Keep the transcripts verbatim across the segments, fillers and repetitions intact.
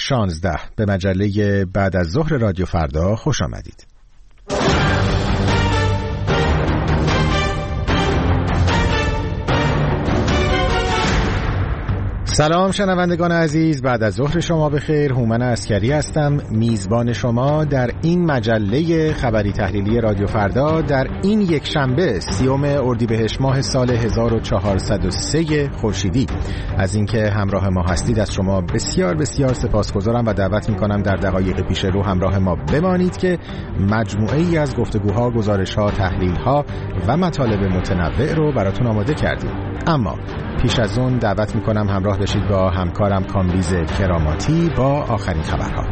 شانزده به مجله بعد از ظهر رادیو فردا خوش آمدید. سلام شنوندگان عزیز، بعد از ظهر شما بخیر. هومن عسکری هستم، میزبان شما در این مجله خبری تحلیلی رادیو فردا در این یک شنبه سیوم اردیبهشت ماه سال هزار و چهارصد و سه خورشیدی. از اینکه همراه ما هستید از شما بسیار بسیار سپاسگزارم و دعوت میکنم در دقایق پیش رو همراه ما بمانید که مجموعه ای از گفتگوها، گزارش‌ها، تحلیل‌ها و مطالب متنوع رو براتون آماده کردیم. اما پیش از اون دعوت میکنم همراه بشید با همکارم کامبیز کراماتی با آخرین خبرها.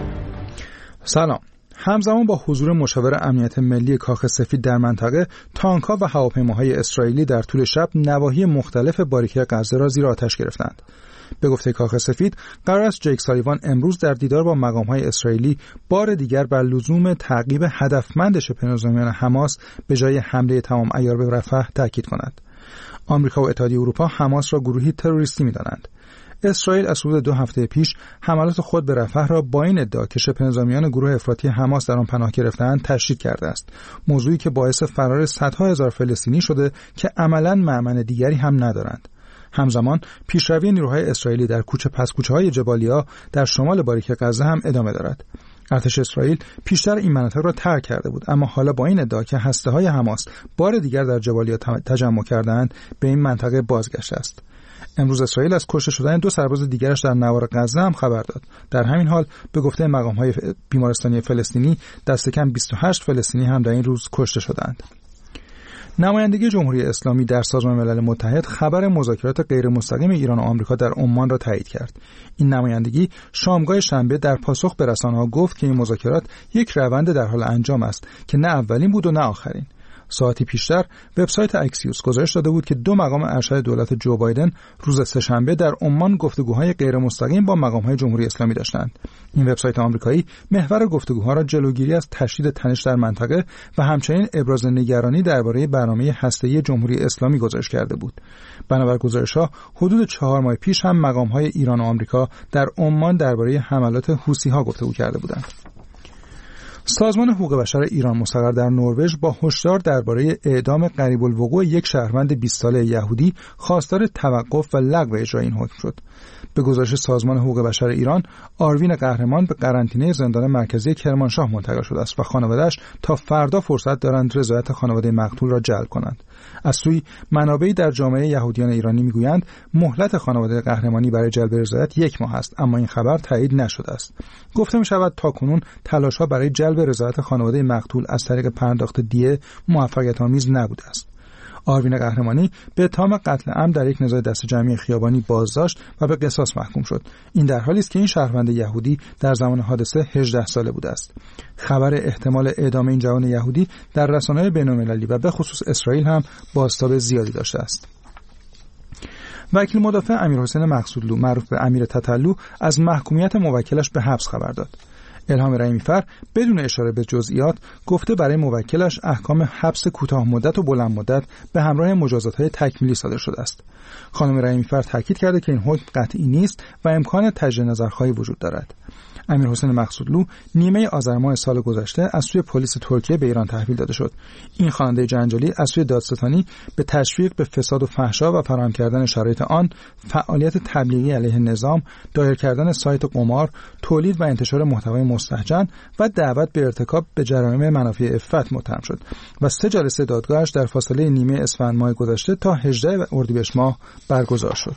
سلام. همزمان با حضور مشاور امنیت ملی کاخ سفید در منطقه، تانک‌ها و هواپیماهای اسرائیلی در طول شب نواحی مختلف باریکه غزه را زیر آتش گرفتند. به گفته کاخ سفید، قرار است جیک سالیوان امروز در دیدار با مقام‌های اسرائیلی بار دیگر بر لزوم تعقیب هدفمند شبه‌نظامیان حماس به جای حمله تمام عیار به رفح تاکید کند. آمریکا و اتحادیه اروپا حماس را گروهی تروریستی می‌دانند. اسرائیل از حدود دو هفته پیش حملات خود به رفح را با این ادعا که شبه‌نظامیان گروه افراطی حماس در آن پناه گرفته‌اند تشدید کرده است، موضوعی که باعث فرار صدها هزار فلسطینی شده که عملاً مأمن دیگری هم ندارند. همزمان پیشروی نیروهای اسرائیلی در کوچه پس کوچه‌های جبالیا در شمال باریکه غزه هم ادامه دارد. ارتش اسرائیل پیشتر این مناطق را ترک کرده بود، اما حالا با این ادعا که هسته‌های حماس بار دیگر در جبالیا تجمع کردند به این منطقه بازگشته است. امروز اسرائیل از کشته شدن دو سرباز دیگرش در نوار غزه هم خبر داد. در همین حال به گفته مقام‌های بیمارستانی فلسطینی دست کم بیست و هشت فلسطینی هم در این روز کشته شدند. نمایندگی جمهوری اسلامی در سازمان ملل متحد خبر مذاکرات غیر مستقیم ایران و آمریکا در عمان را تایید کرد. این نمایندگی شامگاه شنبه در پاسخ به رسانه‌ها گفت که این مذاکرات یک روند در حال انجام است که نه اولین بود و نه آخرین. ساعتی پیشتر وبسایت اکسیوس گزارش داده بود که دو مقام ارشد دولت جو بایدن روز سه‌شنبه در عمان گفتگوهای غیر مستقیم با مقام‌های جمهوری اسلامی داشتند. این وبسایت آمریکایی محور گفتگوها را جلوگیری از تشدید تنش در منطقه و همچنین ابراز نگرانی درباره برنامه هسته‌ای جمهوری اسلامی گزارش کرده بود. بنابر گزارش‌ها حدود چهار ماه پیش هم مقام‌های ایران و آمریکا در عمان درباره حملات حوثی‌ها گفتگو کرده بودند. سازمان حقوق بشر ایران مستقر در نروژ با هشدار درباره اعدام قریب الوقوع یک شهروند بیست ساله یهودی خواستار توقف و لغو اجرای این حکم شد. به گزارش سازمان حقوق بشر ایران، آروین قهرمان به قرنطینه زندان مرکزی کرمانشاه منتقل شده است و خانواده‌اش تا فردا فرصت دارند رضایت خانواده مقتول را جلب کنند. از سوی منابعی در جامعه یهودیان ایرانی میگویند مهلت خانواده قهرمانی برای جلب رضایت یک ماه است، اما این خبر تایید نشده است. گفته می شود تاکنون تلاش‌ها برای جلب رضایت خانواده مقتول از طریق پرداخت دیه موفقیت آمیز نبوده است. آروین قهرمانی به اتهام قتل عمد در یک نزاع دست جمعی خیابانی بازداشت و به قصاص محکوم شد. این در حالی است که این شهروند یهودی در زمان حادثه هجده ساله بوده است. خبر احتمال اعدام این جوان یهودی در رسانه‌های بین‌المللی و به خصوص اسرائیل هم بازتاب زیادی داشته است. وکیل مدافع امیرحسین مقصودلو معروف به امیر تتلو از محکومیت موکلش به حبس خبر داد. الهام رحیمی‌فر بدون اشاره به جزئیات گفته برای موکلش احکام حبس کوتاه مدت و بلند مدت به همراه مجازات‌های تکمیلی صادر شده است. خانم رحیمی‌فر تاکید کرده که این حکم قطعی نیست و امکان تجدید نظرخواهی وجود دارد. امیرحسین مقصودلو نیمه آذر ماه سال گذشته از سوی پلیس ترکیه به ایران تحویل داده شد. این خواننده جنجالی از سوی دادستانی به تشویق به فساد و فحشا و فراهم کردن شرایط آن، فعالیت تبلیغی علیه نظام، دایر کردن سایت قمار، تولید و انتشار محتوای مستهجن و دعوت به ارتکاب به جرایم منافع عفت متهم شد و سه جلسه دادگاهش در فاصله نیمه اسفند ماه گذشته تا هجدهم اردیبهشت ماه برگزار شد.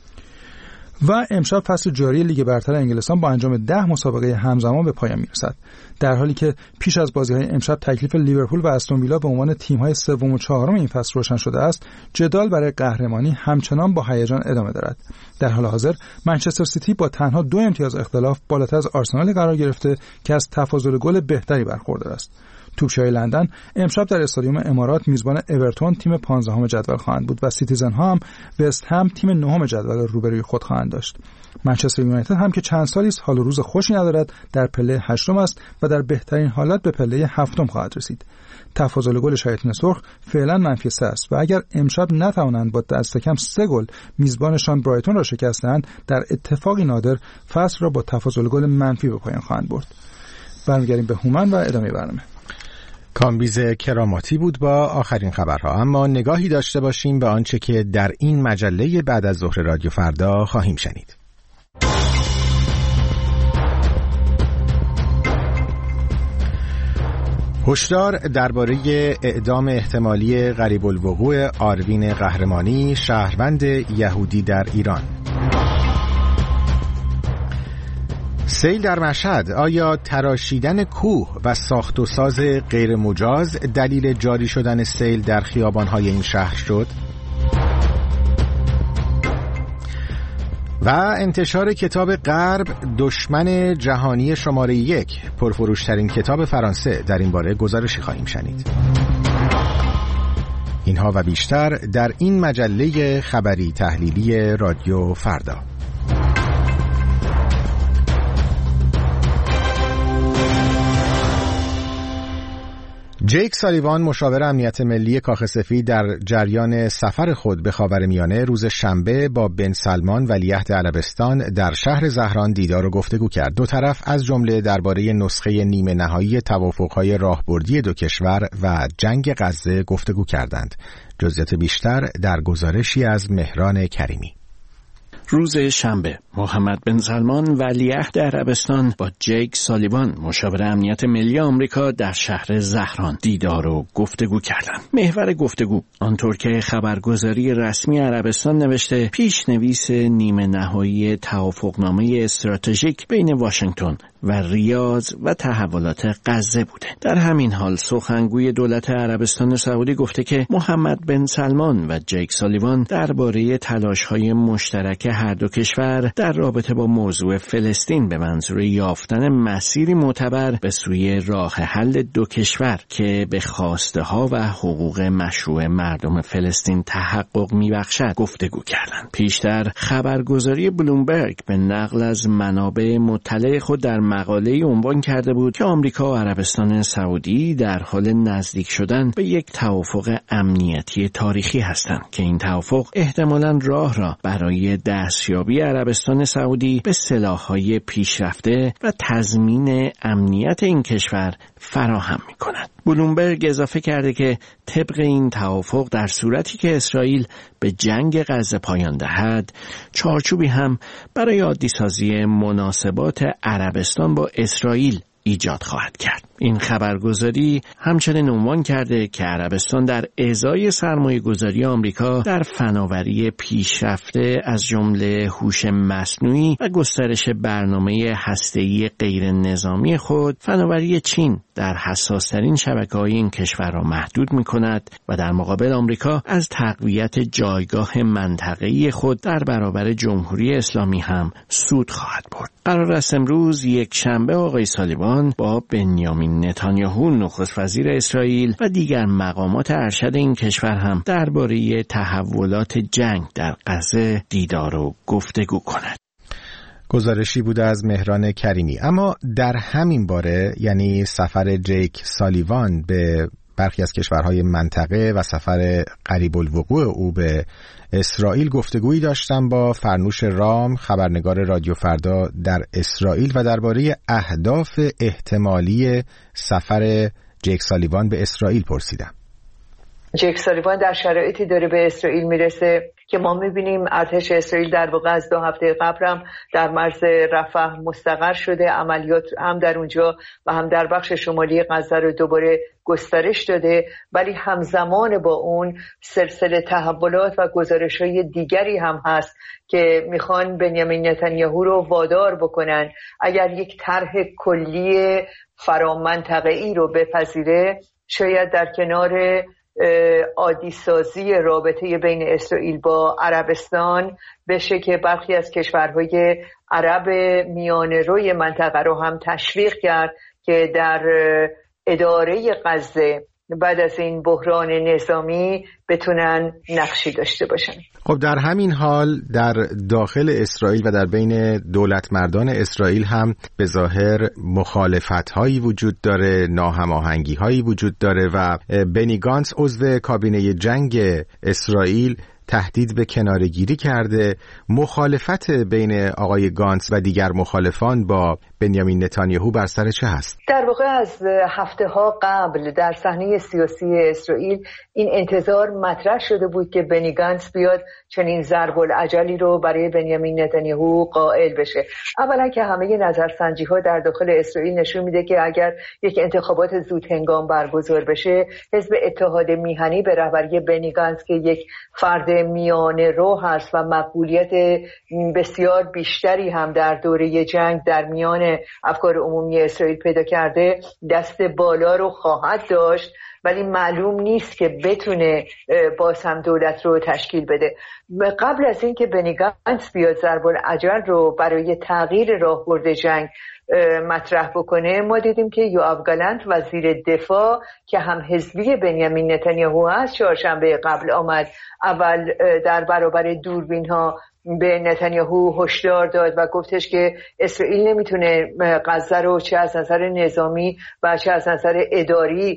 و امشب فصل جاری لیگ برتر انگلستان با انجام ده مسابقه همزمان به پایان میرسد. در حالی که پیش از بازی‌های امشب تکلیف لیورپول و استون ویلا به عنوان تیم‌های سوم و چهارم این فصل روشن شده است، جدال برای قهرمانی همچنان با هیجان ادامه دارد. در حال حاضر منچستر سیتی با تنها دو امتیاز اختلاف بالاتر از آرسنال قرار گرفته که از تفاضل گل بهتری برخوردار است. توپچی‌های لندن امشب در استادیوم امارات میزبان اورتون تیم پانزدهم جدول خواهند بود و سیتیزن ها هم وست هم تیم نهم جدول روبروی خود خواهند داشت. منچستر یونایتد هم که چند سالی است حال و روز خوشی ندارد در پله هشتم است و در بهترین حالت به پله هفتم خواهد رسید. تفاضل گل شیاطین سرخ فعلا منفی سه است و اگر امشب نتوانند با دست کم سه گل میزبانشان برایتون را شکستند، در اتفاقی نادر فصل را با تفاضل گل منفی به پایان خواهند برد. برمیگردیم به هومن و ادامه برنامه. کامبیز کراماتی بود با آخرین خبرها، اما نگاهی داشته باشیم به آنچه که در این مجله بعد از ظهر رادیو فردا خواهیم شنید. هشدار درباره اعدام احتمالی قریب الوقوع آروین قهرمانی، شهروند یهودی در ایران. سیل در مشهد، آیا تراشیدن کوه و ساخت و ساز غیر مجاز دلیل جاری شدن سیل در خیابان‌های این شهر شد؟ و انتشار کتاب غرب دشمن جهانی شماره یک، پرفروشترین کتاب فرانسه، در این باره گزارشی خواهیم شنید. اینها و بیشتر در این مجله خبری تحلیلی رادیو فردا. جیک سالیوان، مشاور امنیت ملی کاخ سفید، در جریان سفر خود به خاورمیانه روز شنبه با بن سلمان ولیعهد عربستان در شهر زهران دیدار و گفتگو کرد. دو طرف از جمله درباره نسخه نیمه نهایی توافق‌های راهبردی دو کشور و جنگ غزه گفتگو کردند. جزئیات بیشتر در گزارشی از مهران کریمی. روز شنبه محمد بن سلمان ولیعهد عربستان با جیک سالیوان مشاور امنیت ملی آمریکا در شهر زهران دیدار و گفتگو کردند. محور گفتگو، آنطور که خبرگزاری رسمی عربستان نوشته، پیشنویس نیمه نهایی توافقنامه استراتژیک بین واشنگتن و ریاض و تحولات غزه بوده. در همین حال سخنگوی دولت عربستان سعودی گفته که محمد بن سلمان و جیک سالیوان درباره تلاش‌های مشترک هر دو کشور در رابطه با موضوع فلسطین به منظور یافتن مسیری معتبر به سوی راه حل دو کشور که به خواسته ها و حقوق مشروع مردم فلسطین تحقق میبخشد گفتگو کردند. پیشتر خبرگزاری بلومبرگ به نقل از منابع مطلع خود در مقاله‌ای عنوان کرده بود که آمریکا و عربستان سعودی در حال نزدیک شدن به یک توافق امنیتی تاریخی هستند که این توافق احتمالاً راه را برای دستیابی عربستان سعودی به سلاح‌های پیشرفته و تضمین امنیت این کشور فراهم می‌کند. بلومبرگ اضافه کرده که طبق این توافق در صورتی که اسرائیل به جنگ غزه پایان دهد، چارچوبی هم برای عادی‌سازی مناسبات عربستان با اسرائیل ایجاد خواهد کرد. این خبرگزاری همچنین عنوان کرده که عربستان در ازای سرمایه‌گذاری آمریکا در فناوری پیشرفته از جمله هوش مصنوعی و گسترش برنامه هسته‌ای غیر نظامی خود، فناوری چین در حساس‌ترین شبکه‌های این کشور را محدود می‌کند و در مقابل آمریکا از تقویت جایگاه منطقه‌ای خود در برابر جمهوری اسلامی هم سود خواهد برد. قرار است امروز یک شنبه آقای سالیوان با بنیامین نتانیاهو نخست وزیر اسرائیل و دیگر مقامات ارشد این کشور هم درباره تحولات جنگ در غزه دیدار و گفتگو کند. گزارشی بوده از مهران کریمی. اما در همین باره، یعنی سفر جیک سالیوان به برخی از کشورهای منطقه و سفر قریب الوقوع او به اسرائیل، گفتگویی داشتم با فرنوش رام، خبرنگار رادیو فردا در اسرائیل، و درباره اهداف احتمالی سفر جیک سالیوان به اسرائیل پرسیدم. جیک سالیوان در شرایطی داره به اسرائیل میرسه که ما میبینیم ارتش اسرائیل در واقع از دو هفته قبل هم در مرز رفح مستقر شده، عملیات هم در اونجا و هم در بخش شمالی غزه رو دوباره گسترش داده، ولی همزمان با اون سلسله تحولات و گزارش‌های دیگری هم هست که میخوان بنیامین نتانیاهو رو وادار بکنن اگر یک طرح کلی فرامنطقه‌ای رو بپذیره، شاید در کنار عادی سازی رابطه بین اسرائیل با عربستان بشه که برخی از کشورهای عرب میانه روی منطقه رو هم تشویق کرد که در اداره غزه بعد از این بحران نظامی بتونن نقشی داشته باشن. خب در همین حال در داخل اسرائیل و در بین دولت مردان اسرائیل هم به ظاهر مخالفت هایی وجود داره، ناهماهنگی هایی وجود داره و بنی گانتس عضو کابینه جنگ اسرائیل تهدید به کناره‌گیری کرده. مخالفت بین آقای گانتس و دیگر مخالفان با بنیامین نتانیاهو بر سر چه هست؟ در واقع از هفته ها قبل در صحنه سیاسی اسرائیل این انتظار مطرح شده بود که بنی گانتس بیاد چنین ضرب العجلی رو برای بنیامین نتانیاهو قائل بشه. اولا که همه نظرسنجی ها در داخل اسرائیل نشون میده که اگر یک انتخابات زود هنگام برگزار بشه، حزب اتحاد میهنی به رهبری بنی گانتس که یک فرد میانه رو هست و مقبولیت بسیار بیشتری هم در دوره جنگ در میان افکار عمومی اسرائیل پیدا کرده، دست بالا رو خواهد داشت، ولی معلوم نیست که بتونه باز هم دولت رو تشکیل بده. قبل از این که بنی گانتس بیاد ضرب العجل رو برای تغییر راهبرد جنگ مطرح بکنه، ما دیدیم که یوآو گالنت وزیر دفاع که هم حزبی بنیامین نتانیاهو هست چهارشنبه قبل آمد، اول در برابر دوربین ها به نتانیاهو هشدار داد و گفتش که اسرائیل نمیتونه غزه رو چه از نظر نظامی و چه از نظر اداری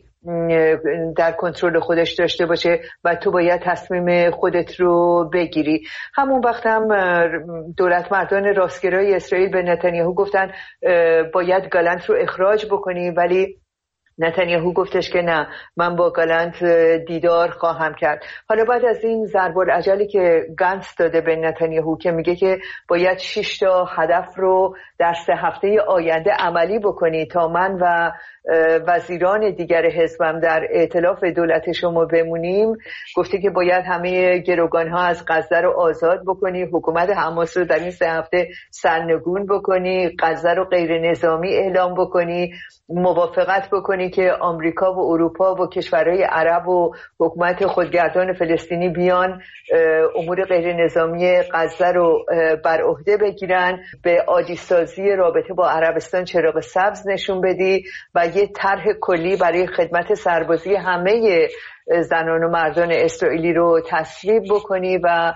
در کنترل خودش داشته باشه و تو باید تصمیم خودت رو بگیری. همون وقت هم دولت مردان راستگرای اسرائیل به نتانیاهو گفتن باید گالنت رو اخراج بکنی، ولی نتانیاهو گفتش که نه، من با گالنت دیدار خواهم کرد. حالا بعد از این ضرب العجلی که گانتس داده به نتانیاهو که میگه که باید شش تا هدف رو در سه هفته آینده عملی بکنی تا من و وزیران دیگر حزبم در ائتلاف دولت شما بمونیم، گفته که باید همه گروگان ها از غزه رو آزاد بکنی، حکومت حماس رو در این سه هفته سرنگون بکنی، غزه رو غیر نظامی اعلام بکنی، موافقت بکنی که آمریکا و اروپا و کشورهای عرب و حکومت خودگردان فلسطینی بیان امور غیر نظامی غزه رو بر عهده بگیرن، به عادی سازی رابطه با عربستان چراغ سبز نشون بدی و یه طرح کلی برای خدمت سربازی همه زنان و مردان اسرائیلی رو تصویب بکنی و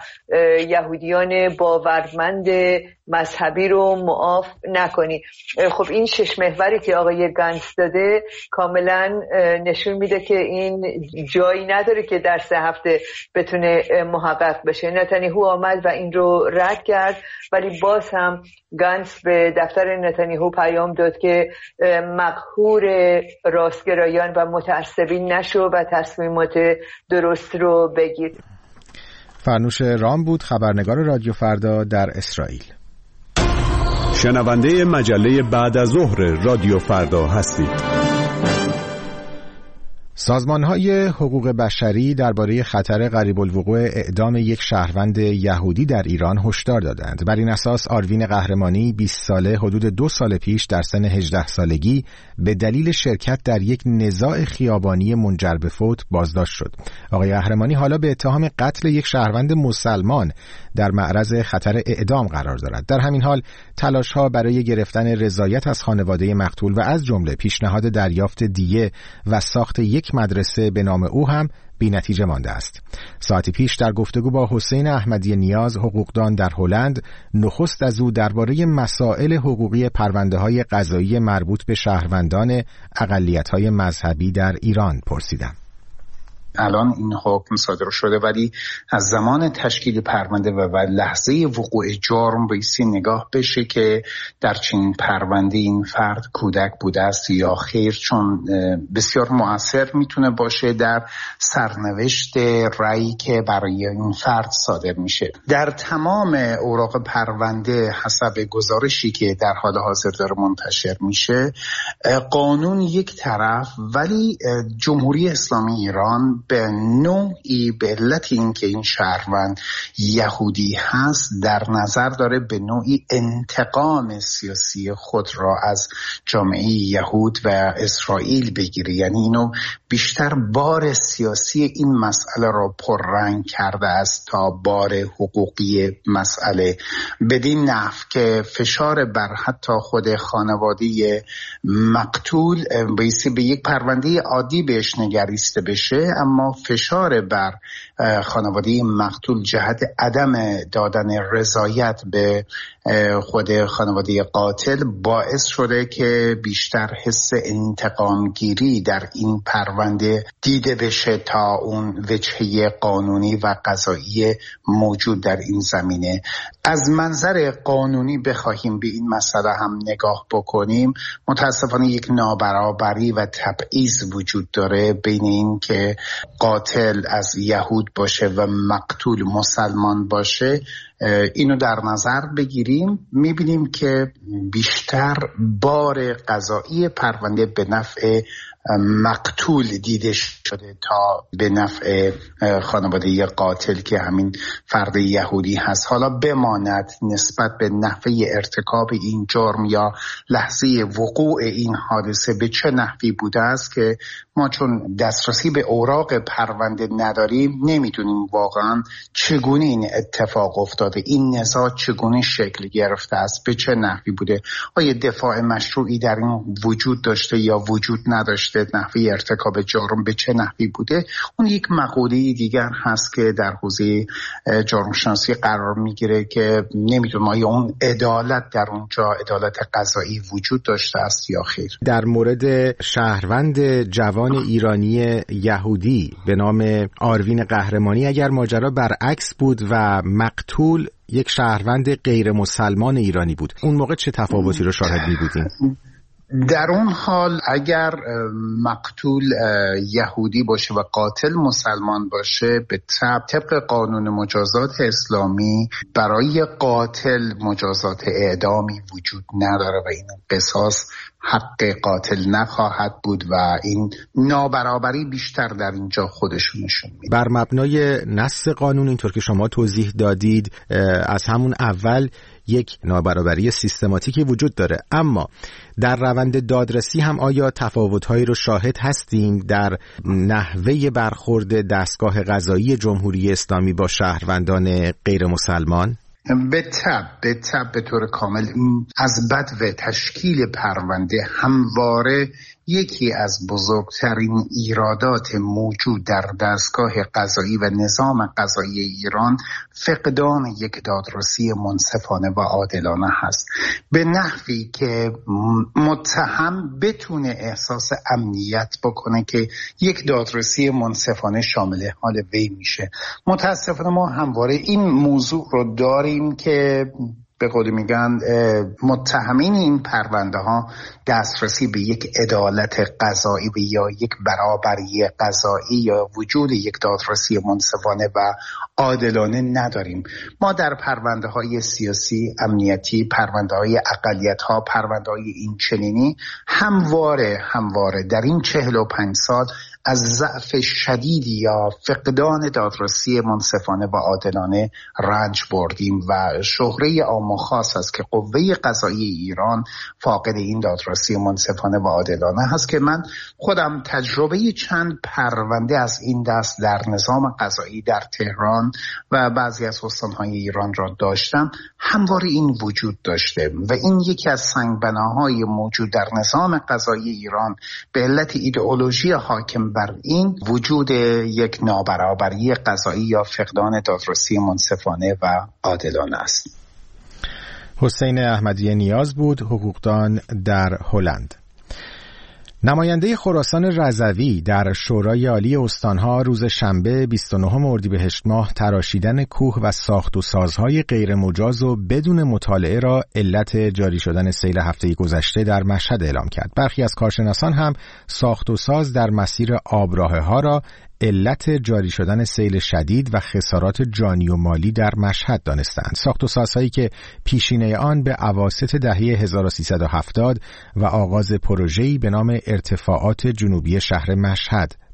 یهودیان باورمند مذهبی رو معاف نکنی. خب این شش محوری که آقای گانتس داده کاملا نشون میده که این جایی نداره که در سه هفته بتونه محقق بشه. نتانیاهو آمد و این رو رد کرد، ولی باز هم گانتس به دفتر نتانیاهو پیام داد که مقهور راستگرایان و متعصبین نشو و تصمیمات درست رو بگیر. فرنوش رام بود، خبرنگار رادیو فردا در اسرائیل. شنونده مجله بعد از ظهر رادیو فردا هستید. سازمان‌های حقوق بشری درباره خطر قریب الوقوع اعدام یک شهروند یهودی در ایران هشدار دادند. بر این اساس آروین قهرمانی بیست ساله حدود دو سال پیش در سن هجده سالگی به دلیل شرکت در یک نزاع خیابانی منجر به فوت بازداشت شد. آقای قهرمانی حالا به اتهام قتل یک شهروند مسلمان در معرض خطر اعدام قرار دارد. در همین حال تلاش‌ها برای گرفتن رضایت از خانواده مقتول و از جمله پیشنهاد دریافت دیه و ساخت یک مدرسه به نام او هم بی نتیجه مانده است. ساعتی پیش در گفتگو با حسین احمدی نیاز، حقوقدان در هلند، نخست از او درباره مسائل حقوقی پرونده‌های قضایی مربوط به شهروندان اقلیت‌های مذهبی در ایران پرسیدم. الان این حکم صادر شده، ولی از زمان تشکیل پرونده و لحظه وقوع جرم بایستی نگاه بشه که در چنین پرونده این فرد کودک بوده است یا خیر، چون بسیار مؤثر میتونه باشه در سرنوشت رأیی که برای این فرد صادر میشه. در تمام اوراق پرونده حسب گزارشی که در حال حاضر داره منتشر میشه، قانون یک طرف ولی جمهوری اسلامی ایران به نوعی به علت اینکه این شهروند یهودی هست در نظر داره به نوعی انتقام سیاسی خود را از جامعه یهود و اسرائیل بگیره. یعنی اینو بیشتر بار سیاسی این مسئله را پررنگ کرده است تا بار حقوقی مسئله، بدین نحو که فشار بر حتی خود خانواده مقتول بیسی به یک پرونده عادی بهش نگریسته بشه، اما فشار بر خانواده مقتول جهت عدم دادن رضایت به خود خانواده قاتل باعث شده که بیشتر حس انتقام گیری در این پرونده دیده بشه تا اون وجهه قانونی و قضایی موجود در این زمینه. از منظر قانونی بخواهیم به این مسئله هم نگاه بکنیم، متاسفانه یک نابرابری و تبعیض وجود داره بین این که قاتل از یهود باشه و مقتول مسلمان باشه. اینو در نظر بگیریم میبینیم که بیشتر بار قضایی پرونده به نفع مقتول دیده شده تا به نفع خانواده قاتل که همین فرد یهودی هست. حالا بماند نسبت به نحوه ارتکاب این جرم یا لحظه وقوع این حادثه به چه نحوی بوده است که ما چون دسترسی به اوراق پرونده نداریم نمیدونیم واقعا چگونه این اتفاق افتاده، این نزاع چگونه شکل گرفته است، به چه نحوی بوده، آیا دفاع مشروعی در این وجود داشته یا وجود نداشته، نحوه ارتکاب جرم به چه نحوی بوده. اون یک مقوله دیگر هست که در حوزه جرم شناسی قرار میگیره که نمیدونم آیا اون عدالت در اونجا عدالت قضایی وجود داشته است یا خیر. در مورد شهروند جوان ایرانی یهودی به نام آروین قهرمانی، اگر ماجرا برعکس بود و مقتول یک شهروند غیر مسلمان ایرانی بود، اون موقع چه تفاوتی رو شاهد می بودیم؟ در اون حال اگر مقتول یهودی باشه و قاتل مسلمان باشه، به طبق قانون مجازات اسلامی برای قاتل مجازات اعدامی وجود نداره و این قصاص حق قاتل نخواهد بود و این نابرابری بیشتر در اینجا خودشون نشون میده. بر مبنای نص قانون اینطور که شما توضیح دادید از همون اول یک نابرابری سیستماتیکی وجود داره، اما در روند دادرسی هم آیا تفاوت‌هایی رو شاهد هستیم در نحوه برخورد دستگاه قضایی جمهوری اسلامی با شهروندان غیر مسلمان؟ به طب به طب به طور کامل از بدو تشکیل پرونده همواره یکی از بزرگترین ایرادات موجود در دستگاه قضایی و نظام قضایی ایران فقدان یک دادرسی منصفانه و عادلانه هست، به نحوی که متهم بتونه احساس امنیت بکنه که یک دادرسی منصفانه شامل حال وی میشه. متاسفانه ما همواره این موضوع رو داریم که به قول میگن متهمین این پرونده ها دسترسی به یک عدالت قضایی و یا یک برابری قضایی یا وجود یک دادرسی منصفانه و عادلانه نداریم. ما در پرونده های سیاسی، امنیتی، پرونده های اقلیت ها، پرونده های این چنینی همواره همواره در این چهل و پنج سال از ضعف شدیدی یا فقدان دادرسی منصفانه و عادلانه رنج بردیم و شهره عام و خاص است که قوه قضایی ایران فاقد این دادرسی منصفانه و عادلانه هست که من خودم تجربه چند پرونده از این دست در نظام قضایی در تهران و بعضی از استانهای ایران را داشتم. همواره این وجود داشته و این یکی از سنگبناهای موجود در نظام قضایی ایران به علت ایدئولوژی حاکم بر این وجود یک نابرابری قضایی یا فقدان دادرسی منصفانه و عادلانه است. حسین احمدی نیاز بود، حقوقدان در هلند. نماینده خراسان رضوی در شورای عالی استانها روز شنبه بیست و نهم اردیبهشت ماه تراشیدن کوه و ساخت و سازهای غیر مجاز و بدون مطالعه را علت جاری شدن سیل هفته گذشته در مشهد اعلام کرد. برخی از کارشناسان هم ساخت و ساز در مسیر آبراهه‌ها را علت جاری شدن سیل شدید و خسارات جانی و مالی در مشهد دانستند. ساخت و سازهایی که پیشینه آن به اواسط دهه هزار و سیصد و هفتاد و آغاز پروژه‌ای به نام ارتفاعات جنوبی شهر مشهد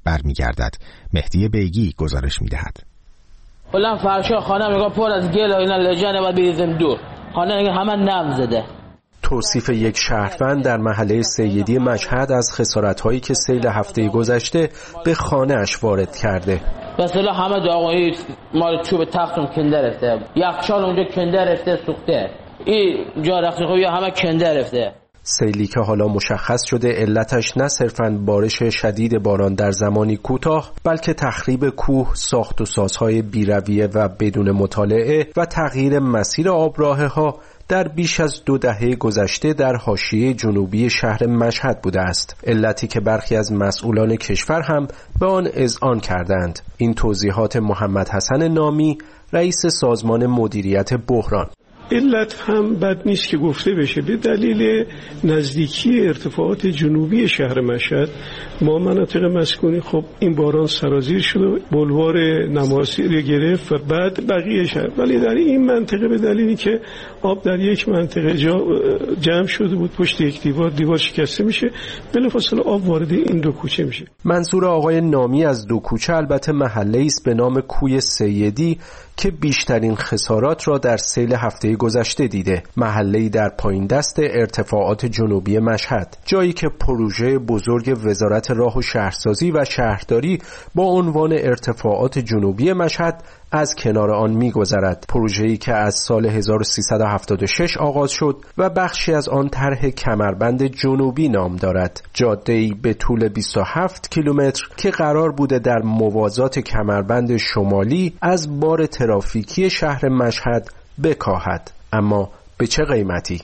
برمیگردد. مهدی بیگی گزارش می‌دهد. کلا فرشا خانه میگه پر از گل و اینا لجنه باید بریزیم دور. خانه میگه همه نم زده. توصیف یک شهروند در محله سیدی مشهد از خسارت‌هایی که سیل هفته گذشته به خانه‌اش وارد کرده. مثلا همه داغونی مال چوب تختم کنده رفته، یخچال اونجا کنده رفته سوخته، این جا رخشی همه کنده رفته. سیلی که حالا مشخص شده علتش نه صرفاً بارش شدید باران در زمانی کوتاه، بلکه تخریب کوه، ساخت و سازهای بی‌رویه و بدون مطالعه و تغییر مسیر آبراهه‌ها در بیش از دو دهه گذشته در حاشیه جنوبی شهر مشهد بوده است، علتی که برخی از مسئولان کشور هم به آن اذعان کردند. این توضیحات محمد حسن نامی، رئیس سازمان مدیریت بحران. علت هم بد نیست که گفته بشه. به دلیل نزدیکی ارتفاعات جنوبی شهر مشهد ما مناطق مسکونی، خب این باران سرازیر شد و بلوار نماسی رو گرفت و بعد بقیه شهر، ولی در این منطقه به دلیلی که آب در یک منطقه جا جمع شده بود پشت یک دیوار، دیوار شکسته میشه، بلافاصله آب وارد این دو کوچه میشه. منظور آقای نامی از دو کوچه البته محله‌ای است به نام کوی سیدی که بیشترین خسارات را در سیل هفته گذشته دیده. محله‌ای در پایین دست ارتفاعات جنوبی مشهد، جایی که پروژه بزرگ وزارت راه و شهرسازی و شهرداری با عنوان ارتفاعات جنوبی مشهد از کنار آن می‌گذرد. پروژه‌ای که از سال هزار و سیصد و هفتاد و شش آغاز شد و بخشی از آن طرح کمربند جنوبی نام دارد. جاده‌ای به طول بیست و هفت کیلومتر که قرار بوده در موازات کمربند شمالی از بار ترافیکی شهر مشهد بکاهد. اما به چه قیمتی؟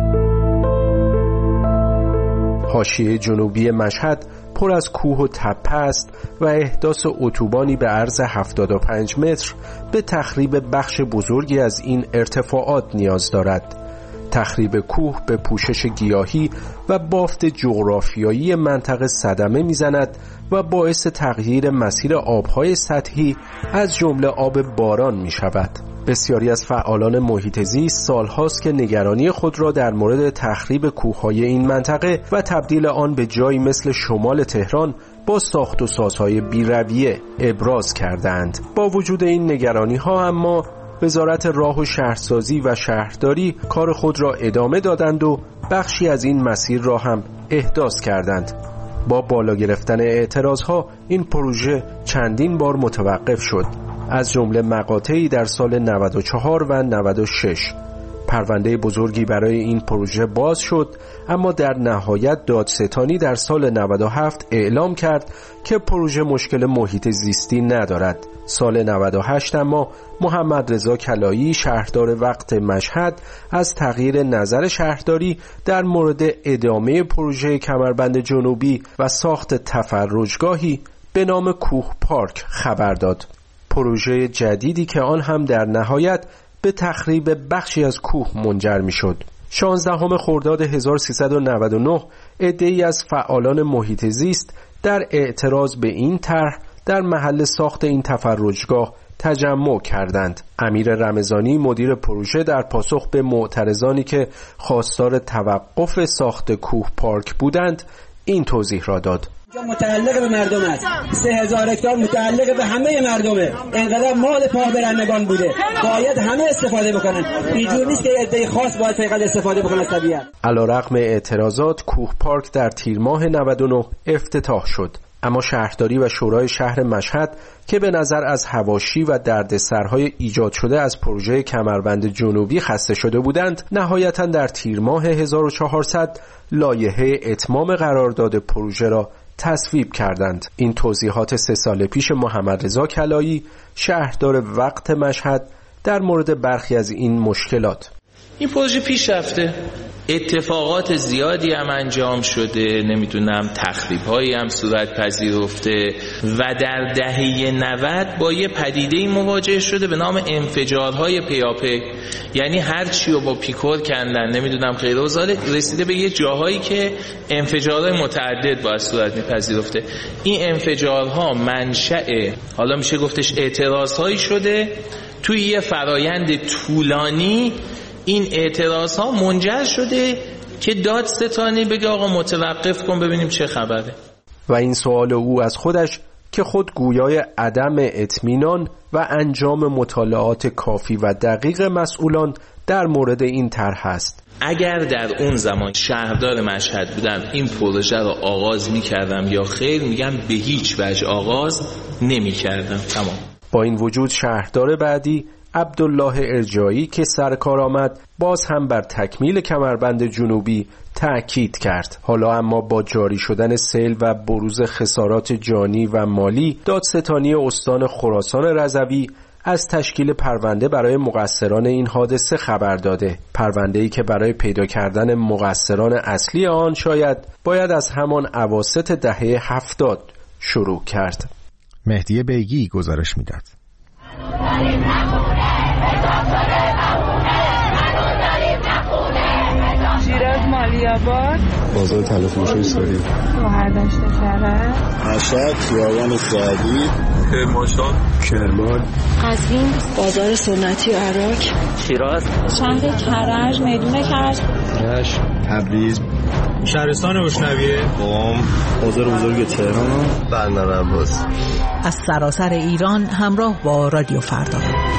حاشیه جنوبی مشهد پر از کوه و تپه است و احداث اتوبانی به عرض هفتاد و پنج متر به تخریب بخش بزرگی از این ارتفاعات نیاز دارد. تخریب کوه به پوشش گیاهی و بافت جغرافیایی منطقه صدمه میزند و باعث تغییر مسیر آبهای سطحی از جمله آب باران می شود. بسیاری از فعالان محیط زیست سالهاست که نگرانی خود را در مورد تخریب کوههای این منطقه و تبدیل آن به جایی مثل شمال تهران با ساخت و سازهای بی‌رویه ابراز کردند. با وجود این نگرانی ها اما وزارت راه و شهرسازی و شهرداری کار خود را ادامه دادند و بخشی از این مسیر را هم احداث کردند. با بالا گرفتن اعتراضها این پروژه چندین بار متوقف شد، از جمله مقاطعی در سال نود و چهار و نود و شش. پرونده بزرگی برای این پروژه باز شد، اما در نهایت دادستانی در سال نود و هفت اعلام کرد که پروژه مشکل محیط زیستی ندارد. سال نود و هشت اما محمد رضا کلایی شهردار وقت مشهد از تغییر نظر شهرداری در مورد ادامه پروژه کمربند جنوبی و ساخت تفرجگاهی به نام کوه پارک خبر داد. پروژه جدیدی که آن هم در نهایت به تخریب بخشی از کوه منجر می شد. شانزدهم خرداد هزار و سیصد و نود و نه عده‌ای از فعالان محیط زیست در اعتراض به این طرح در محل ساخت این تفرجگاه تجمع کردند. امیر رمضانی مدیر پروژه در پاسخ به معترضانی که خواستار توقف ساخت کوه پارک بودند این توضیح را داد. متعلق به مردم است. سه هزار هکتار متعلق به همه مردمه. انقدر مال پابرندگان بوده. باید همه استفاده بکنن. اینجور نیست که عده خاص باید فقط استفاده بکنن از طبیعت. علیرغم اعتراضات کوه پارک در تیر ماه نود و نه افتتاح شد. اما شهرداری و شورای شهر مشهد که به نظر از حواشی و دردسرهای ایجاد شده از پروژه کمربند جنوبی خسته شده بودند، نهایتاً در تیر ماه هزار و چهارصد لایحه اتمام قرارداد پروژه را تصویب کردند. این توضیحات سه سال پیش محمد رضا کلایی شهردار وقت مشهد در مورد برخی از این مشکلات. این پروژه پیش رفته، اتفاقات زیادی هم انجام شده، نمیدونم تخریب هایی هم صورت پذیرفته و در دهه نود با یه پدیده‌ای مواجه شده به نام انفجارهای پیاپی. یعنی هر چی رو با پیکور کندن، نمیدونم غیر وزاره، رسیده به یه جاهایی که انفجارهای متعدد باید صورت میپذیرفته. این انفجارها منشأ حالا میشه گفتش اعتراضهایی شده. توی یه فرایند طولانی این اعتراض ها منجر شده که دادستانی بگه آقا متوقف کن ببینیم چه خبره. و این سوال او از خودش که خود گویای عدم اطمینان و انجام مطالعات کافی و دقیق مسئولان در مورد این طرح است. اگر در اون زمان شهردار مشهد بودم این پروژه رو آغاز می‌کردم یا خیر؟ میگم به هیچ وجه آغاز نمی‌کردم. تمام. با این وجود شهردار بعدی عبدالله ارجایی که سر کار آمد باز هم بر تکمیل کمربند جنوبی تأکید کرد. حالا اما با جاری شدن سیل و بروز خسارات جانی و مالی، دادستانی استان خراسان رضوی از تشکیل پرونده برای مقصران این حادثه خبر داده. پرونده‌ای که برای پیدا کردن مقصران اصلی آن شاید باید از همان اواسط دهه هفتاد شروع کرد. مهدی بیگی گزارش میداد. شیراز مالی‌آباد، بازار تلفروشی سوری، شهرداشت شهر، مشهد، خیابان سعدی، کرمانشاه، کرمان، قزوین، بازار سنتی عراق، شیراز، شهر کرج، میدون کرج، رشت، تبریز، شهرستان اشنویه، قم، بازار بزرگ تهران، بندر عباس. از سراسر ایران همراه با رادیو فردا.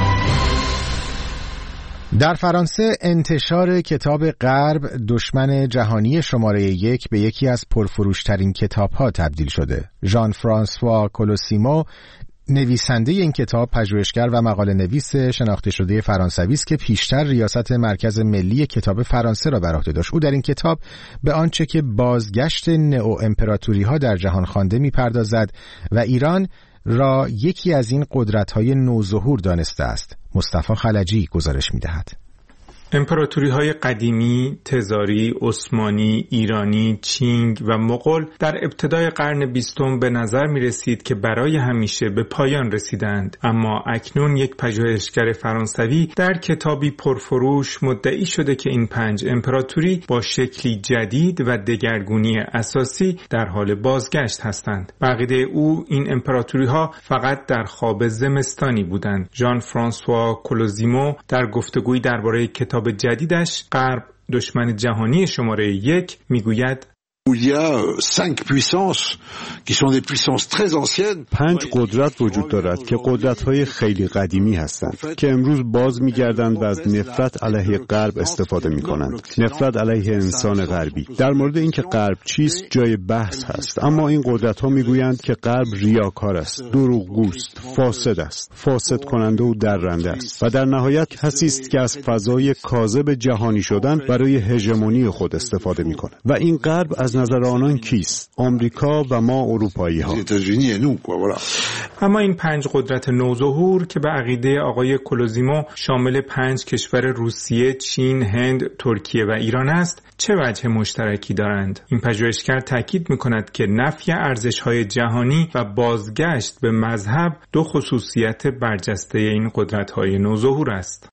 در فرانسه انتشار کتاب غرب دشمن جهانی شماره یک به یکی از پرفروشترین کتاب‌ها تبدیل شده. ژان فرانسوا کولوسیمو نویسنده این کتاب پژوهشگر و مقاله نویس شناخته شده فرانسوی است که پیشتر ریاست مرکز ملی کتاب فرانسه را بر عهده داشت. او در این کتاب به آنچه که بازگشت نئو امپراتوری‌ها در جهان خوانده می‌پردازد و ایران را یکی از این قدرت‌های نوظهور دانسته است. مصطفی خلجی گزارش می‌دهد. امپراتوری‌های قدیمی، تزاری، عثمانی، ایرانی، چینگ و مغول در ابتدای قرن بیستم به نظر می‌رسید که برای همیشه به پایان رسیدند، اما اکنون یک پژوهشگر فرانسوی در کتابی پرفروش مدعی شده که این پنج امپراتوری با شکلی جدید و دگرگونی اساسی در حال بازگشت هستند. به عقیده او این امپراتوری‌ها فقط در خواب زمستانی بودند. ژان فرانسوا کولوزیمو در گفتگویی درباره کتاب جدیدش غرب دشمن جهانی شماره یک میگوید Il y a cinq puissances qui sont des puissances très anciennes. پنج قدرت وجود دارد که قدرت‌های خیلی قدیمی هستند که امروز باز می‌گردند و از نفرت علیه غرب استفاده می‌کنند. نفرت علیه انسان غربی. در مورد اینکه غرب چیست جای بحث هست، اما این قدرت‌ها می‌گویند که غرب ریاکار است، دروغگوست، فاسد است، فاسد کننده و درنده است و در نهایت کسی است که از فضای کاذب جهانی شدن برای هژمونی خود استفاده می‌کند. و این غرب از نظر آنان کیست؟ آمریکا و ما اروپایی ها. اما این پنج قدرت نوظهور که به عقیده آقای کولوزیمو شامل پنج کشور روسیه، چین، هند، ترکیه و ایران است، چه وجه مشترکی دارند؟ این پژوهشگر تاکید می‌کند که نفی ارزش‌های جهانی و بازگشت به مذهب دو خصوصیت برجسته این قدرت‌های نوظهور است.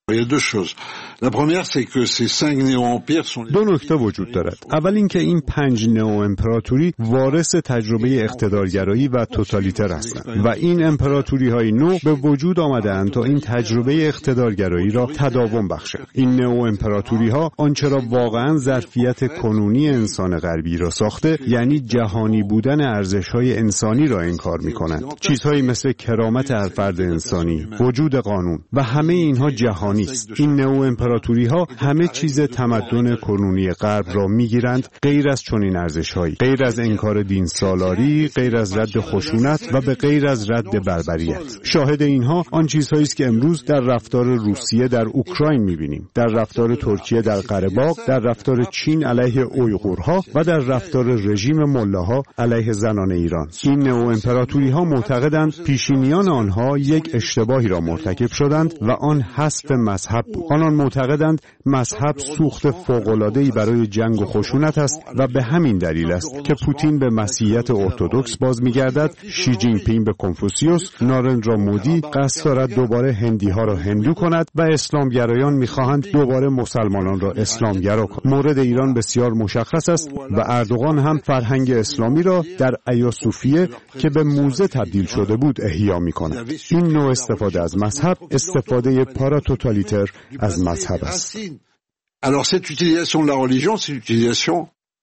دو نکته وجود دارد. اول اینکه این پنج نئو امپراتوری وارث تجربه اقتدارگرایی و توتالیتر هستند و این امپراتوری های نو به وجود آمده‌اند تا این تجربه اقتدارگرایی را تداوم بخشند. این نئو امپراتوری ها آنچه را واقعا ظرفیت کنونی انسان غربی را ساخته، یعنی جهانی بودن ارزش‌های انسانی را انکار می‌کنند. چیزهایی مثل کرامت هر فرد انسانی، وجود قانون و همه اینها جهانی است. این نئو امپراتوری ها همه چیز تمدن کنونی غرب را می‌گیرند، غیر از چنین ارزش‌هایی، غیر از انکار دین سالاری، غیر از رد خشونت و به غیر از رد بربریت. شاهد اینها آن چیزهایی است که امروز در رفتار روسیه در اوکراین می‌بینیم، در رفتار ترکیه در قره باغ، در رفتار چین علیه اویغورها و در رفتار رژیم ملاها علیه زنان ایران. این نئو امپراتوری‌ها معتقدند پیشینیان آنها یک اشتباهی را مرتکب شدند و آن حذف مذهب بود. آنان معتقدند مذهب سوخت فوق‌العاده‌ای برای جنگ و خشونت است و به همین دلیل است که پوتین به مسیحیت ارتدوکس باز می‌گردد، شی جین پینگ به کنفوسیوس، نارندرا مودی قصد دارد دوباره هندی‌ها را هندو کند و اسلامگرایان می‌خواهند دوباره مسلمانان را اسلامگرا کنند. مورد ایران بسیار مشخص است و اردوغان هم فرهنگ اسلامی را در ایاسوفیه که به موزه تبدیل شده بود احیا می‌کند. این نوع استفاده از مذهب استفاده پاراتوتالیتر از مذهب است. Alors cette utilisation de la religion, c'est l'utilisation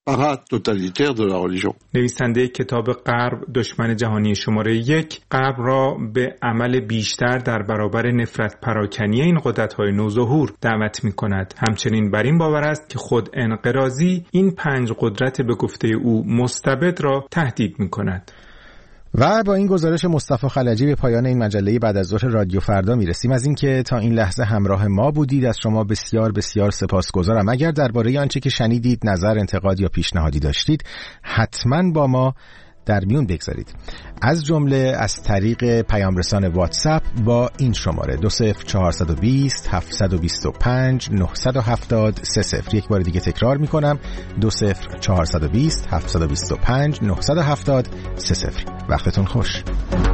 para-totalitaire de la religion. نویسنده کتاب غرب دشمن جهانی شماره یک غرب را به عمل بیشتر در برابر نفرت پراکنی این قدرت‌های نوظهور دعوت می‌کند. همچنین بر این باور است که خود انقراضی این پنج قدرت به گفته او مستبد را تهدید می‌کند. و با این گزارش مصطفی خلجی به پایان این مجله بعد از ظهر رادیو فردا میرسیم. از اینکه تا این لحظه همراه ما بودید از شما بسیار بسیار سپاسگزارم. اگر درباره آنچه که شنیدید نظر، انتقاد یا پیشنهادی داشتید حتما با ما در میون بگذارید، از جمله از طریق پیام رسان واتساپ با این شماره دو صفر چهارصد و بیست هفتصد و بیست و پنج نهصد و هفتاد سه صفر. یک بار دیگه تکرار میکنم دو صفر چهارصد و بیست هفتصد و بیست و پنج نهصد و هفتاد سه صفر. وقتتون خوش.